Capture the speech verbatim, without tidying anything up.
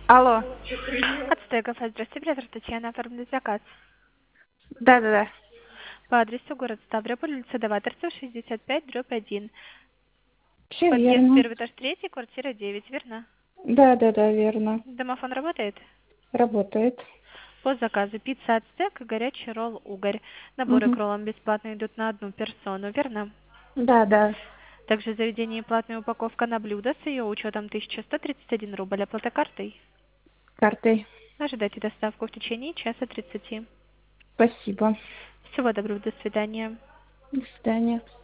Алло. Ацтеков, здравствуйте, оператор Татьяна, оформить заказ. Да-да-да. По адресу город Ставрополь, улица Даваторцев, шестьдесят пять, дробь один. Все Подъезд верно. первый этаж третий, квартира девять, верно? Да-да-да, верно. Домофон работает? Работает. По заказу пицца ацтек и горячий ролл угорь. Наборы к Угу. роллам бесплатно идут на одну персону, верно? Да-да. Также в заведении платная упаковка на блюдо с ее учетом тысяча сто тридцать один рубль, оплата картой. Картой. Ожидайте доставку в течение часа тридцати. Спасибо. Всего доброго, до свидания. До свидания.